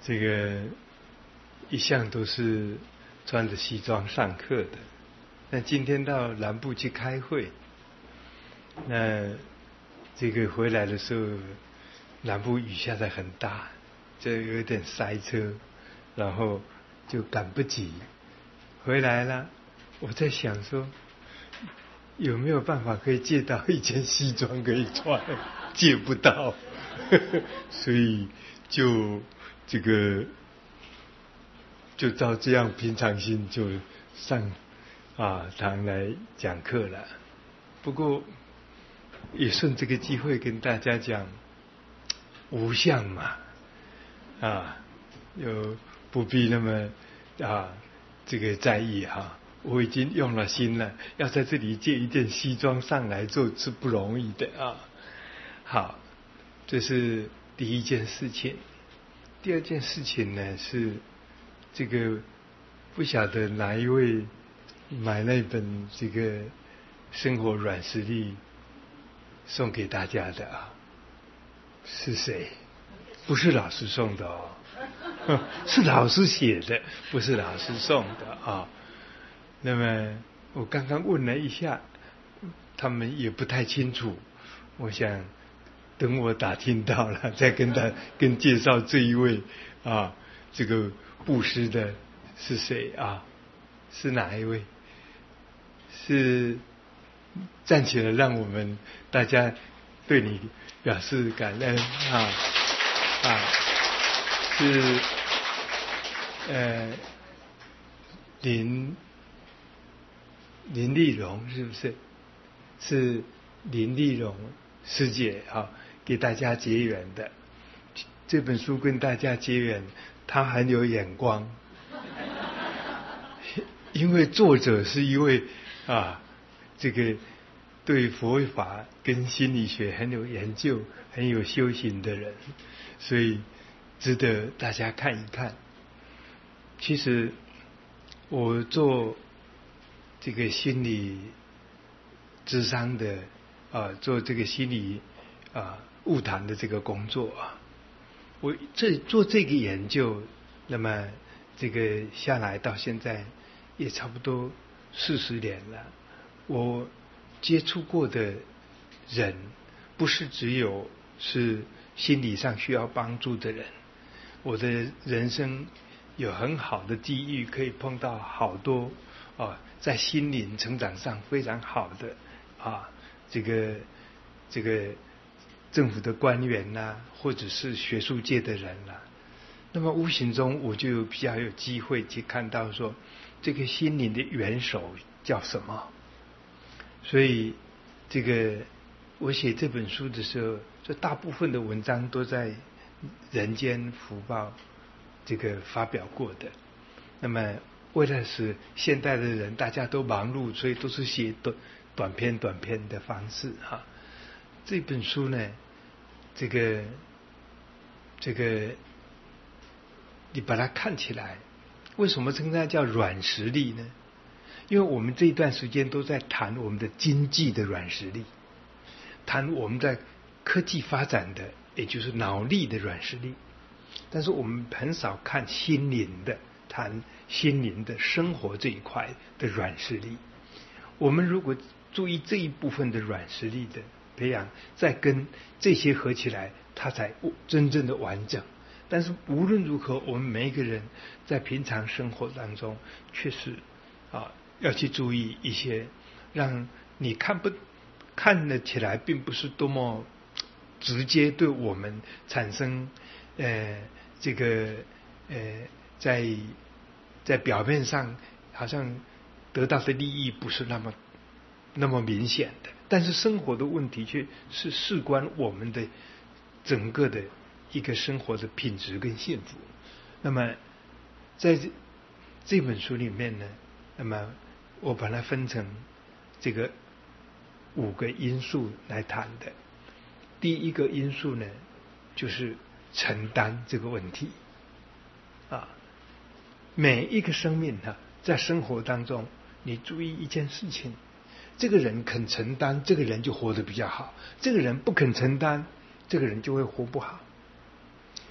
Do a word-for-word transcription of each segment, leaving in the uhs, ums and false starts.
这个一向都是穿着西装上课的，那今天到南部去开会，那这个回来的时候，南部雨下得很大，就有点塞车，然后就赶不及回来了。我在想说，有没有办法可以借到一件西装可以穿？借不到，所以就这个就照这样平常心就上啊堂来讲课了。不过也顺这个机会跟大家讲，无相嘛，啊，又不必那么啊这个在意哈。我已经用了心了，要在这里借一件西装上来做是不容易的啊。好，这是第一件事情。第二件事情呢是这个不晓得哪一位买那本这个生活软实力送给大家的啊？是谁？不是老师送的哦，是老师写的，不是老师送的啊。那么我刚刚问了一下，他们也不太清楚。我想等我打听到了，再跟他跟介绍这一位啊，这个布施的是谁啊？是哪一位？是站起来让我们大家对你表示感恩啊啊！是呃林林丽蓉是不是？是林丽蓉师姐啊，给大家结缘的。这本书跟大家结缘，她很有眼光，因为作者是一位啊，这个对佛法跟心理学很有研究、很有修行的人，所以值得大家看一看。其实我做这个心理咨商的啊，做这个心理啊悟谈的这个工作啊，我这做这个研究，那么这个下来到现在也差不多四十年了。我接触过的人，不是只有是心理上需要帮助的人，我的人生有很好的机遇，可以碰到好多啊，在心灵成长上非常好的啊，这个这个政府的官员呐、啊，或者是学术界的人呐、啊，那么无形中我就比较有机会去看到说，这个心灵的元首叫什么。所以这个我写这本书的时候，这大部分的文章都在《人间福报》这个发表过的。那么为了使现代的人大家都忙碌，所以都是写短短篇短篇的方式哈。这本书呢，这个这个你把它看起来，为什么称它叫软实力呢？因为我们这一段时间都在谈我们的经济的软实力，谈我们在科技发展的，也就是脑力的软实力，但是我们很少看心灵的，谈心灵的生活这一块的软实力。我们如果注意这一部分的软实力的培养，再跟这些合起来，它才真正的完整。但是无论如何，我们每一个人在平常生活当中，确实啊要去注意一些，让你看不看得起来并不是多么直接对我们产生呃这个呃在在表面上好像得到的利益不是那么那么明显的，但是生活的问题却是事关我们的整个的一个生活的品质跟幸福。那么在这这本书里面呢，那么我把它分成这个五个因素来谈的。第一个因素呢，就是承担这个问题啊。每一个生命啊，在生活当中，你注意一件事情，这个人肯承担，这个人就活得比较好；这个人不肯承担，这个人就会活不好。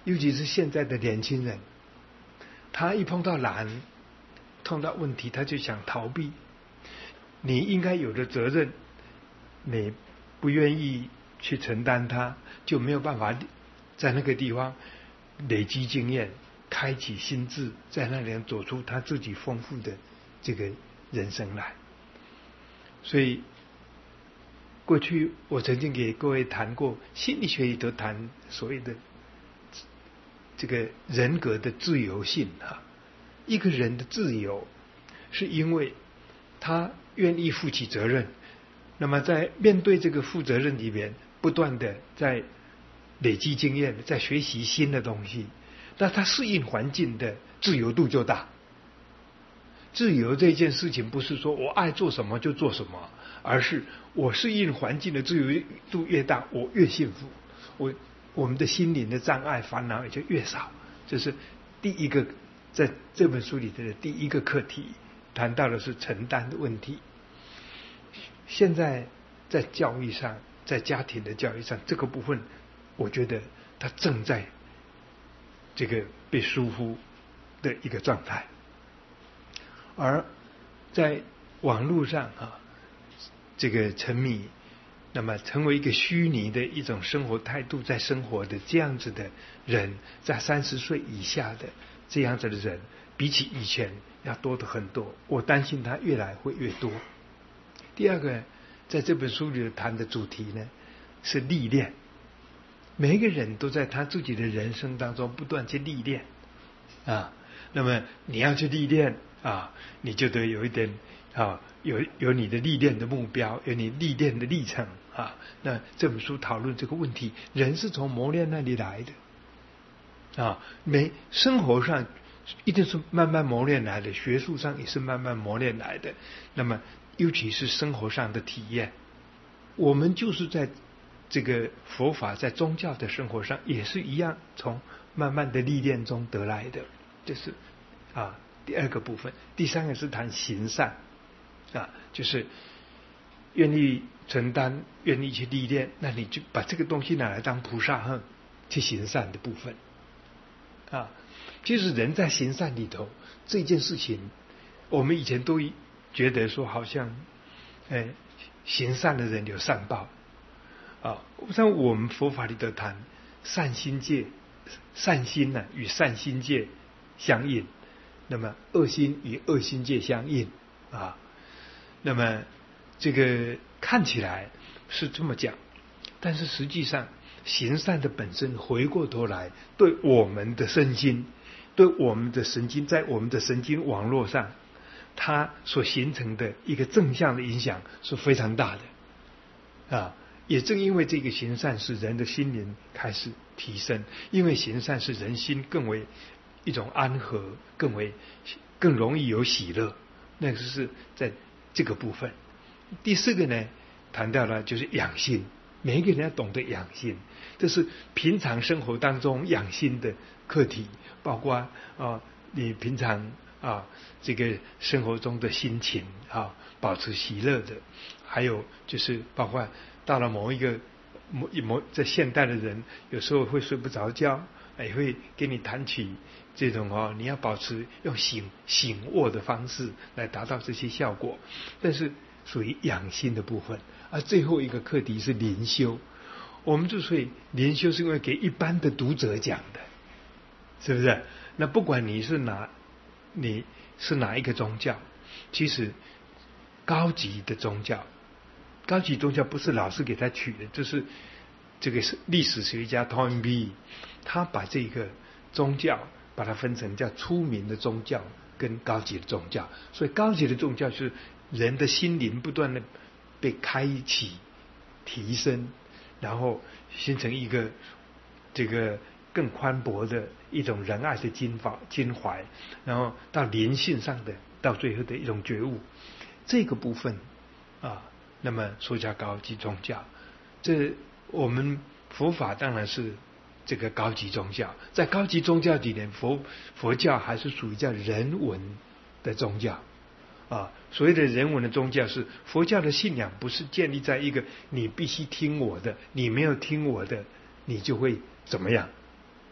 尤其是现在的年轻人，他一碰到难，碰到问题，他就想逃避。你应该有的责任，你不愿意去承担它，就没有办法在那个地方累积经验，开启心智，在那里走出他自己丰富的这个人生来。所以过去我曾经给各位谈过，心理学里头谈所谓的这个人格的自由性啊，一个人的自由是因为他愿意负起责任，那么在面对这个负责任里面，不断的在累积经验，在学习新的东西，那他适应环境的自由度就大。自由这件事情不是说我爱做什么就做什么，而是我适应环境的自由度越大，我越幸福，我我们的心灵的障碍烦恼也就越少。这是第一个，在这本书里的第一个课题，谈到的是承担的问题。现在在教育上，在家庭的教育上，这个部分我觉得它正在这个被疏忽的一个状态。而在网络上啊，这个沉迷，那么成为一个虚拟的一种生活态度，在生活的这样子的人，在三十岁以下的这样子的人，比起以前要多的很多。我担心它越来会越多。第二个，在这本书里谈的主题呢，是历练。每一个人都在他自己的人生当中不断去历练啊。那么你要去历练啊，你就得有一点啊，有有你的历练的目标，有你历练的历程啊。那这本书讨论这个问题，人是从磨练那里来的啊，没生活上一定是慢慢磨练来的，学术上也是慢慢磨练来的。那么尤其是生活上的体验，我们就是在这个佛法在宗教的生活上也是一样，从慢慢的历练中得来的。这是啊第二个部分。第三个是谈行善啊，就是愿意承担，愿意去历练，那你就把这个东西拿来当菩萨行去行善的部分啊。其实人在行善里头这件事情，我们以前都觉得说好像哎行善的人有善报啊，像我们佛法里头谈善心界，善心呢、啊、与善心界相应，那么恶心与恶心界相应啊。那么这个看起来是这么讲，但是实际上行善的本身回过头来对我们的身心，对我们的神经，在我们的神经网络上，它所形成的一个正向的影响是非常大的啊。也正因为这个行善，使人的心灵开始提升，因为行善是人心更为一种安和，更为更容易有喜乐，那个是在这个部分。第四个呢，谈到了就是养心，每一个人要懂得养心，这是平常生活当中养心的课题，包括啊你平常啊这个生活中的心情啊保持喜乐的，还有就是包括到了某一个某某在现代的人有时候会睡不着觉，也会给你谈起这种哦，你要保持用醒醒卧的方式来达到这些效果，但是属于养心的部分。而最后一个课题是灵修，我们之所以灵修是因为给一般的读者讲的，是不是？那不管你是哪你是哪一个宗教，其实高级的宗教，高级宗教不是老师给他取的，就是这个是历史学家 Toynbee 他把这个宗教把它分成叫出名的宗教跟高级的宗教。所以高级的宗教是人的心灵不断的被开启提升，然后形成一个这个更宽博的一种仁爱的经法襟怀，然后到灵性上的到最后的一种觉悟，这个部分啊，那么说叫高级宗教。这我们佛法当然是这个高级宗教，在高级宗教里面，佛佛教还是属于叫人文的宗教啊。所谓的人文的宗教是佛教的信仰，不是建立在一个你必须听我的，你没有听我的你就会怎么样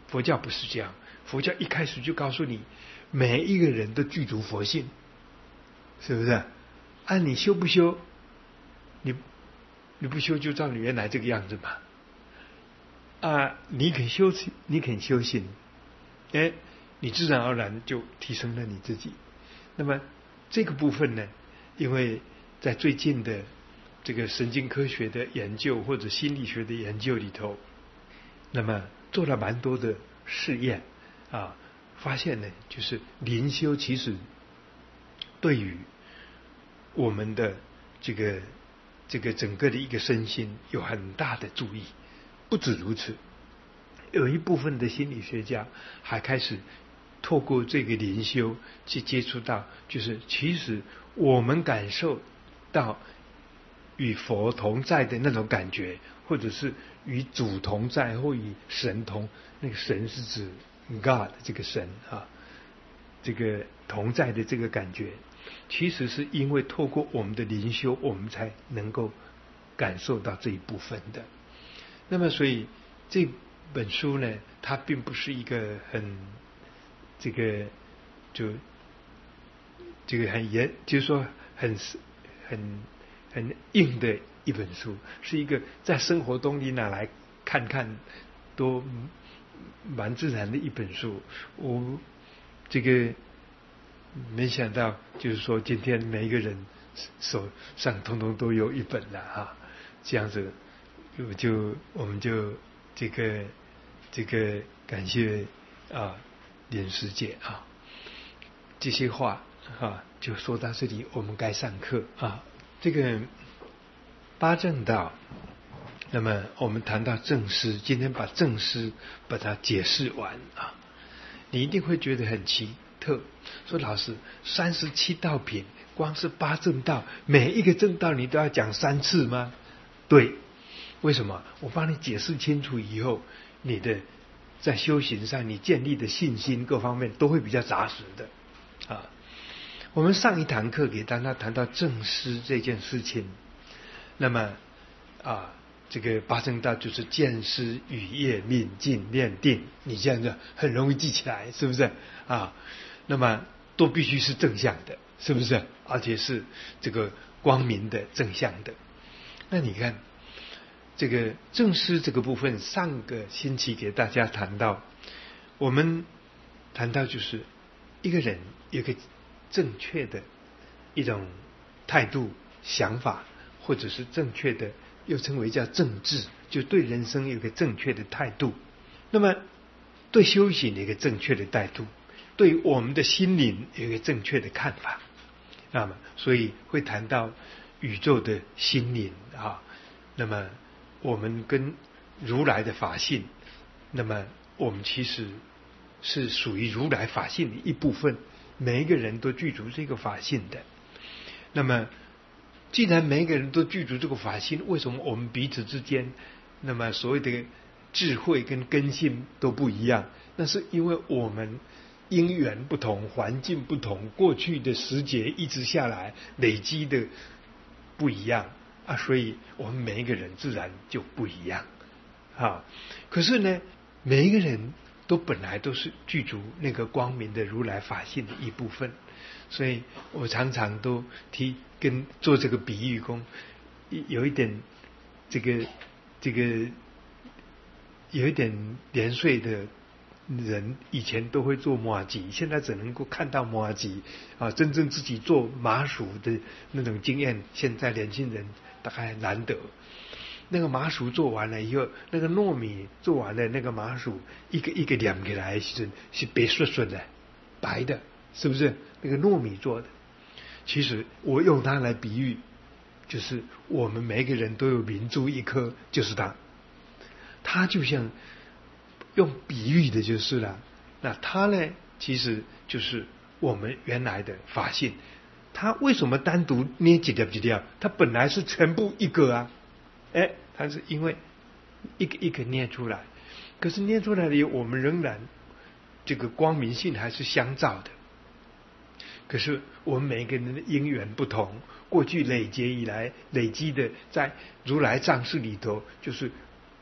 佛教不是这样，佛教一开始就告诉你，每一个人都具足佛性，是不是？按你修不修，你你不修就照你原来这个样子嘛。啊，你肯修，你肯修行，哎，你自然而然就提升了你自己。那么这个部分呢，因为在最近的这个神经科学的研究或者心理学的研究里头，那么做了蛮多的试验啊，发现呢，就是灵修其实对于我们的这个这个整个的一个身心有很大的注意。不止如此，有一部分的心理学家还开始透过这个灵修去接触到，就是其实我们感受到与佛同在的那种感觉，或者是与主同在，或与神同，那个神是指 God 这个神啊，这个同在的这个感觉，其实是因为透过我们的灵修，我们才能够感受到这一部分的。那么，所以这本书呢，它并不是一个很这个就这个很严，就是说很很很硬的一本书，是一个在生活中你拿来看看都蛮自然的一本书。我这个没想到，就是说今天每一个人手上通通都有一本了啊，这样子。就我们就这个这个感谢啊莲师姐啊，这些话啊就说到这里，我们该上课啊。这个八正道，那么我们谈到正师，今天把正师把它解释完啊，你一定会觉得很奇特，说老师三十七道品，光是八正道，每一个正道你都要讲三次吗？对。为什么？我帮你解释清楚以后，你的在修行上你建立的信心各方面都会比较扎实的啊。我们上一堂课给大家谈到正师这件事情，那么啊，这个八正道就是见思语业命尽念定，你这样子很容易记起来，是不是啊？那么都必须是正向的，是不是？而且是这个光明的正向的。那你看。这个正师这个部分，上个星期给大家谈到，我们谈到就是一个人有一个正确的一种态度、想法，或者是正确的，又称为叫正治，就对人生有一个正确的态度。那么对修行有一个正确的态度，对我们的心灵有一个正确的看法。那么，所以会谈到宇宙的心灵啊，那么。我们跟如来的法性，那么我们其实是属于如来法性的一部分，每一个人都具足这个法性的。那么既然每一个人都具足这个法性，为什么我们彼此之间那么所谓的智慧跟根性都不一样？那是因为我们因缘不同，环境不同，过去的时节一直下来累积的不一样啊，所以我们每一个人自然就不一样啊。可是呢，每一个人都本来都是具足那个光明的如来法性的一部分，所以我常常都提跟做这个比喻功，有一点这个这个有一点年岁的人以前都会做麻糬，现在只能够看到麻糬啊，真正自己做麻薯的那种经验，现在年轻人大概难得。那个麻薯做完了以后，那个糯米做完了，那个麻薯一个一个两起来是是白顺顺的，白的，是不是？那个糯米做的。其实我用它来比喻，就是我们每个人都有明珠一颗，就是它。它就像用比喻的就是了。那它呢，其实就是我们原来的法性。它为什么单独捏几条几条？它本来是全部一个啊。哎，它是因为一个一个捏出来，可是捏出来的我们仍然这个光明性还是相照的。可是我们每个人的因缘不同，过去累劫以来累积的，在如来藏识里头，就是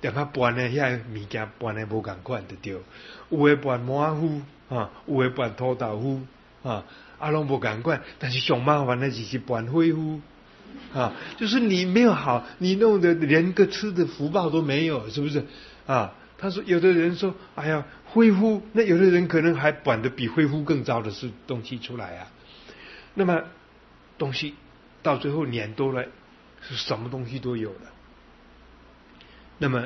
点啊搬的遐物件搬的无共款就对，有的搬马虎啊，有的搬土豆腐啊，啊拢无共款，但是上麻烦的就是搬灰夫啊，就是你没有好，你弄得连个吃的福报都没有，是不是啊？他说，有的人说，哎呀，恢复，那有的人可能还管得比恢复更糟的是东西出来啊。那么东西到最后年多了，是什么东西都有了。那么，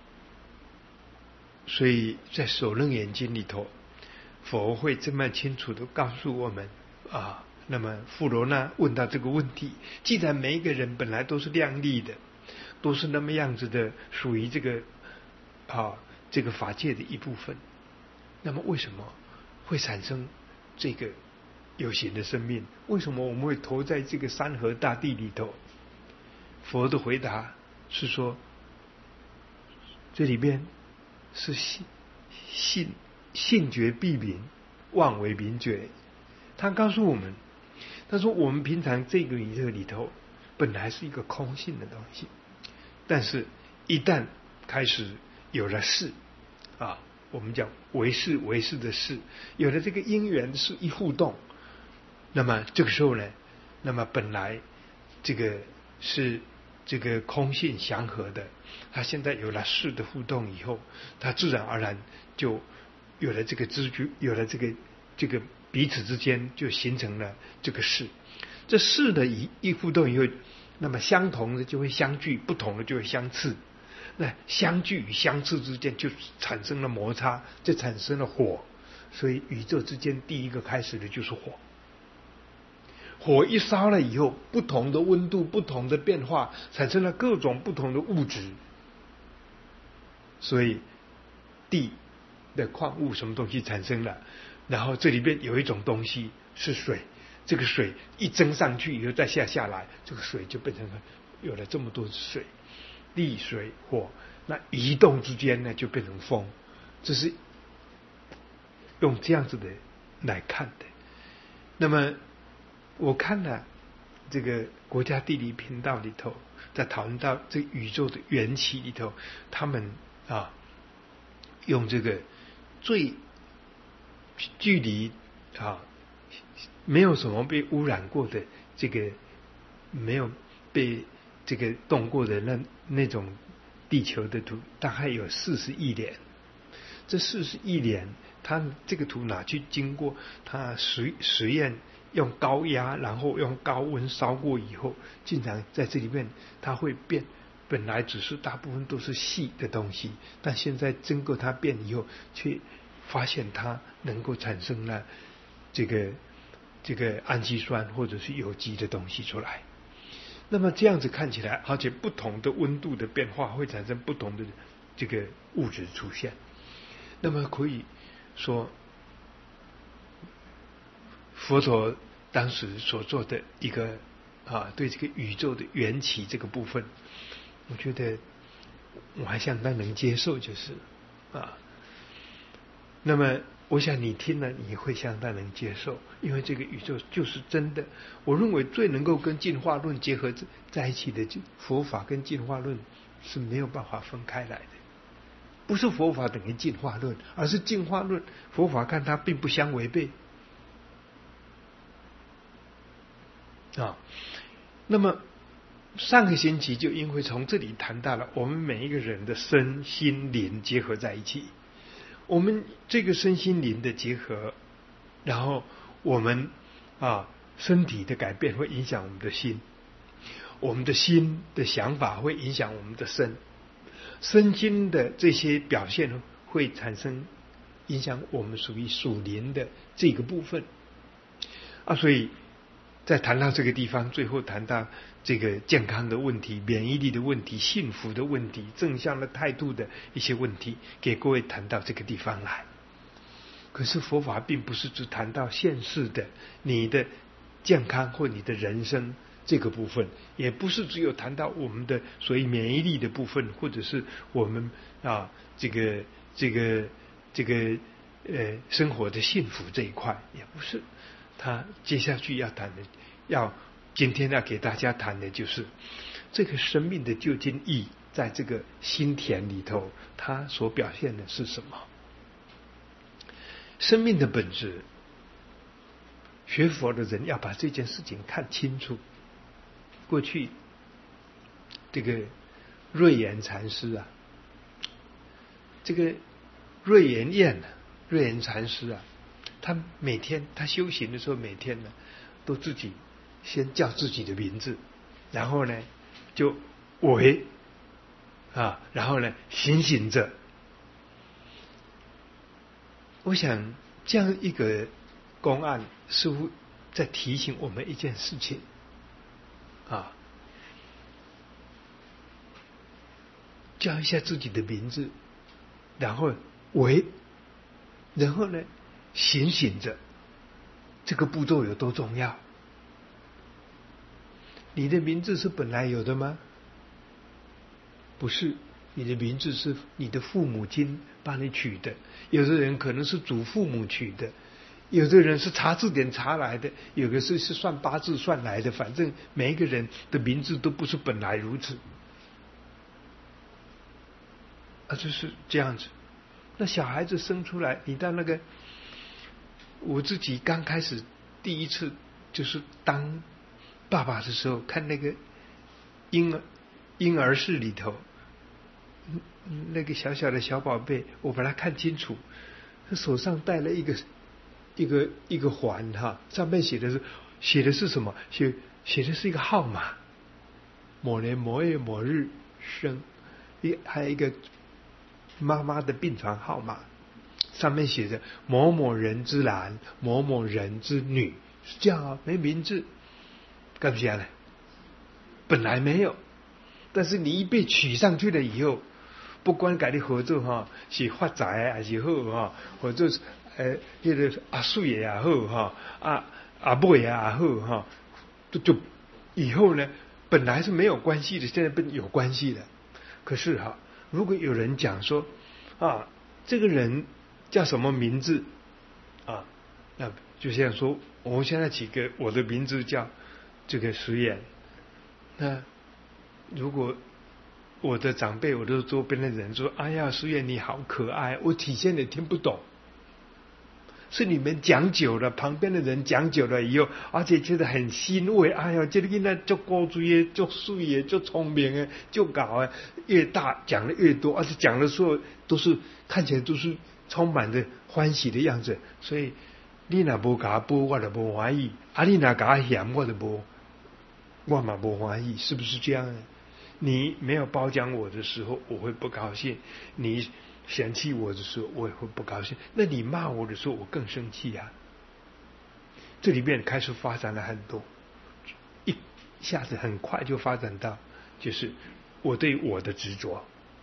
所以在《首楞严经》里头，佛会这么清楚的告诉我们啊。那么富罗那问到这个问题，既然每一个人本来都是亮丽的，都是那么样子的，属于这个。啊，这个法界的一部分，那么为什么会产生这个有形的生命？为什么我们会投在这个山河大地里头？佛的回答是说，这里边是信信信觉必明，妄为明觉。他告诉我们，他说我们平常这个宇宙里头本来是一个空性的东西，但是一旦开始有了事啊，我们讲为事为事的事，有了这个因缘是一互动，那么这个时候呢，那么本来这个是这个空性祥和的，它现在有了事的互动以后，它自然而然就有了这个知觉，有了这个这个彼此之间就形成了这个事。这事的一一互动以后，那么相同的就会相聚，不同的就会相斥。那相聚与相斥之间就产生了摩擦，就产生了火。所以宇宙之间第一个开始的就是火。火一烧了以后，不同的温度、不同的变化，产生了各种不同的物质。所以地的矿物什么东西产生了，然后这里边有一种东西是水，这个水一蒸上去以后再下下来，这个水就变成了有了这么多水。地水火，那移动之间呢就变成风，这是用这样子的来看的。那么我看了这个国家地理频道里头，在讨论到这宇宙的缘起里头，他们啊用这个最距离啊没有什么被污染过的这个没有被这个动过的那那种地球的图，大概有四十亿年。这四十亿年，它这个图拿去经过它实实验，用高压，然后用高温烧过以后，竟然在这里面它会变。本来只是大部分都是细的东西，但现在经过它变以后，却发现它能够产生了这个这个氨基酸或者是有机的东西出来。那么这样子看起来，而且不同的温度的变化会产生不同的这个物质出现。那么可以说，佛陀当时所做的一个啊，对这个宇宙的缘起这个部分，我觉得我还相当能接受，就是啊。那么我想你听了你会相当能接受，因为这个宇宙就是真的。我认为最能够跟进化论结合在一起的佛法跟进化论是没有办法分开来的。不是佛法等于进化论，而是进化论佛法看它并不相违背啊。那么上个星期就因为从这里谈到了我们每一个人的身心灵结合在一起，我们这个身心灵的结合，然后我们啊身体的改变会影响我们的心，我们的心的想法会影响我们的身，身心的这些表现会产生影响我们属于属灵的这个部分啊。所以在谈到这个地方，最后谈到这个健康的问题、免疫力的问题、幸福的问题、正向的态度的一些问题，给各位谈到这个地方来。可是佛法并不是只谈到现世的你的健康或你的人生这个部分，也不是只有谈到我们的所谓免疫力的部分，或者是我们啊这个这个这个呃生活的幸福这一块，也不是。他接下去要谈的，要今天要给大家谈的就是这个生命的究竟意在这个心田里头，它所表现的是什么？生命的本质，学佛的人要把这件事情看清楚。过去这个瑞严禅师啊，这个瑞严院啊，瑞严禅师啊，他每天他修行的时候，每天呢都自己先叫自己的名字，然后呢就为啊，然后呢醒醒着。我想这样一个公案似乎在提醒我们一件事情啊，叫一下自己的名字，然后喂，然后呢醒醒着，这个步骤有多重要？你的名字是本来有的吗？不是，你的名字是你的父母亲帮你取的，有的人可能是祖父母取的，有的人是查字典查来的，有的是是算八字算来的，反正每一个人的名字都不是本来如此啊，就是这样子。那小孩子生出来，你到那个，我自己刚开始第一次就是当爸爸的时候，看那个婴儿婴儿室里头，那个小小的小宝贝，我把它看清楚，他手上戴了一个一个一个环哈，上面写的是写的是什么？写写的是一个号码，某年某月某日生，一还有一个妈妈的病床号码，上面写着某某人之男，某某人之女，是这样啊，没名字，干不起来呢？本来没有，但是你一被取上去了以后，不管跟你合作哈，是发财还是好哈，或者是呃那个阿水也好哈，啊阿妹也好哈，就就以后呢，本来是没有关系的，现在变有关系了。可是哈，如果有人讲说啊，这个人叫什么名字啊，那就像说，我现在起个我的名字叫这个石岩，那如果我的长辈，我的周边的人说：“哎呀，石岩你好可爱。”我体现的听不懂，是你们讲久了，旁边的人讲久了以后，而且觉得很欣慰。哎呀，这个囡仔就高追耶，就水耶，就聪明耶，就搞啊，越大讲的越多，而且讲的时候都是看起来都是充满着欢喜的样子。所以你若无给我补，我就不欢喜；啊，你若给我嫌，我就不，我嘛不欢喜，是不是这样呢？你没有褒奖我的时候，我会不高兴；你嫌弃我的时候，我也会不高兴。那你骂我的时候，我更生气啊！这里面开始发展了很多，一下子很快就发展到，就是我对我的执着。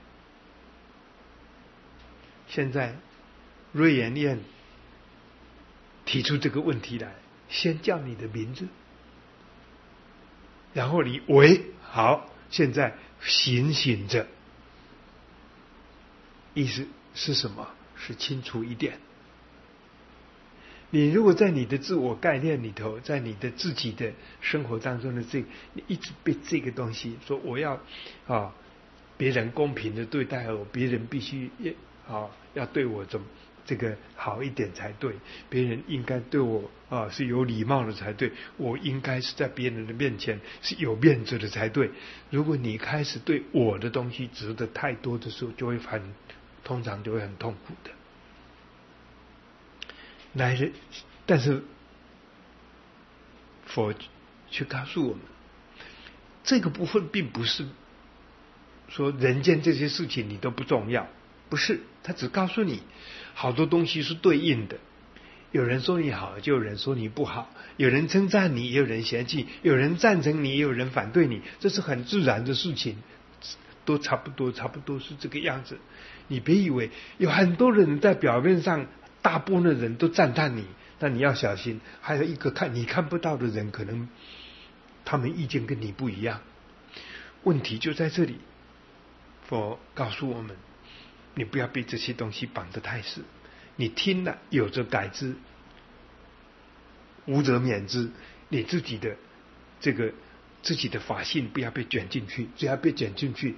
现在瑞妍院提出这个问题来，先叫你的名字，然后你喂好。现在醒醒着，意思是什么？是清楚一点。你如果在你的自我概念里头，在你的自己的生活当中的这个，你一直被这个东西说我要啊，别人公平的对待我，别人必须啊要对我怎么这个好一点才对，别人应该对我啊是有礼貌的才对，我应该是在别人的面前是有面子的才对。如果你开始对我的东西执得太多的时候，就会很通常就会很痛苦的。来人，但是佛去告诉我们，这个部分并不是说人间这些事情你都不重要，不是，他只告诉你好多东西是对应的。有人说你好，就有人说你不好；有人称赞你，也有人嫌弃；有人赞成你，也有人反对你，这是很自然的事情，都差不多，差不多是这个样子。你别以为有很多人在表面上，大部分的人都赞叹你，但你要小心，还有一个看你看不到的人，可能他们意见跟你不一样。问题就在这里，佛告诉我们，你不要被这些东西绑得太死。你听了有则改之，无则免之。你自己的这个自己的法性不要被卷进去，只要被卷进去，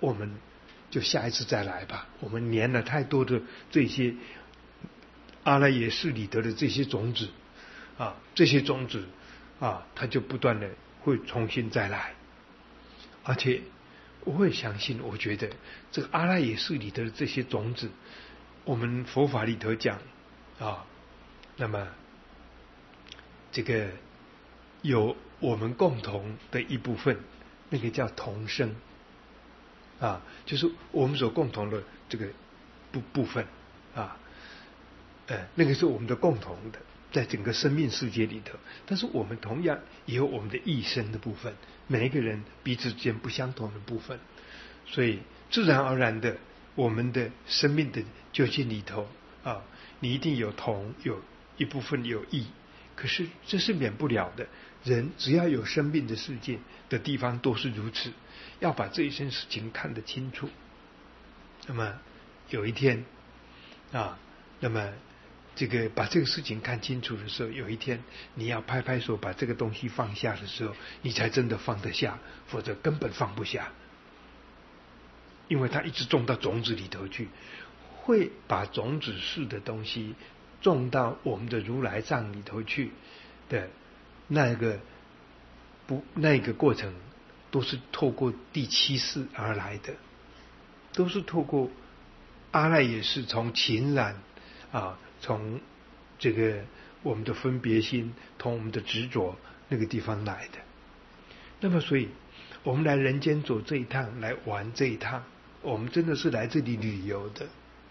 我们就下一次再来吧。我们粘了太多的这些阿赖耶识里头的这些种子啊，这些种子啊，它就不断的会重新再来。而且我会相信，我觉得这个阿赖耶识里头的这些种子，我们佛法里头讲啊，那么这个有我们共同的一部分，那个叫同生啊，就是我们所共同的这个部部分啊，呃，那个是我们的共同的，在整个生命世界里头。但是我们同样也有我们的一生的部分，每一个人彼此之间不相同的部分，所以自然而然的，我们的生命的究竟里头啊，你一定有同，有一部分有异。可是这是免不了的，人只要有生命的世界的地方都是如此，要把这一件事情看得清楚。那么有一天啊，那么这个把这个事情看清楚的时候，有一天你要拍拍手把这个东西放下的时候，你才真的放得下，否则根本放不下，因为它一直种到种子里头去，会把种子式的东西种到我们的如来藏里头去的那个不那个过程，都是透过第七世而来的，都是透过阿赖耶识从情染啊，从这个我们的分别心，从我们的执着那个地方来的。那么所以我们来人间走这一趟，来玩这一趟，我们真的是来这里旅游的，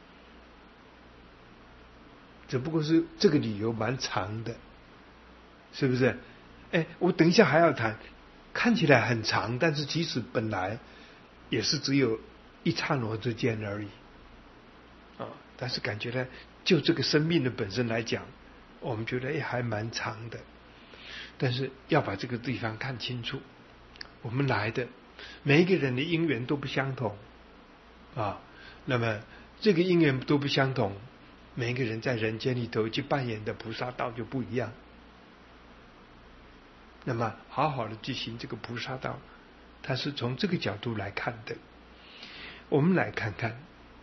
只不过是这个旅游蛮长的，是不是？哎，我等一下还要谈，看起来很长，但是其实本来也是只有一刹那之间而已啊。但是感觉呢，就这个生命的本身来讲，我们觉得哎还蛮长的。但是要把这个地方看清楚，我们来的每一个人的因缘都不相同啊。那么这个因缘都不相同，每一个人在人间里头去扮演的菩萨道就不一样。那么好好的去行这个菩萨道，它是从这个角度来看的。我们来看看，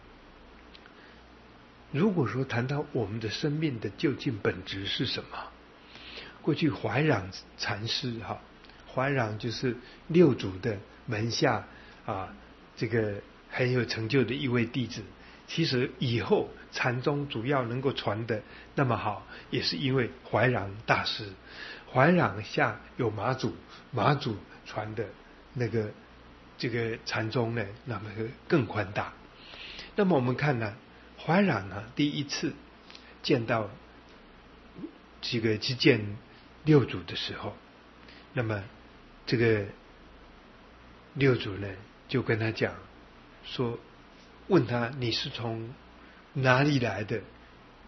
如果说谈到我们的生命的究竟本质是什么，过去怀壤禅师哈，怀壤就是六祖的门下啊，这个很有成就的一位弟子。其实以后禅宗主要能够传的那么好，也是因为怀壤大师。怀壤下有马祖，马祖传的那个这个禅宗呢，那么更宽大。那么我们看呢，怀壤啊，第一次见到这个去见六祖的时候，那么这个六祖呢就跟他讲说，问他你是从哪里来的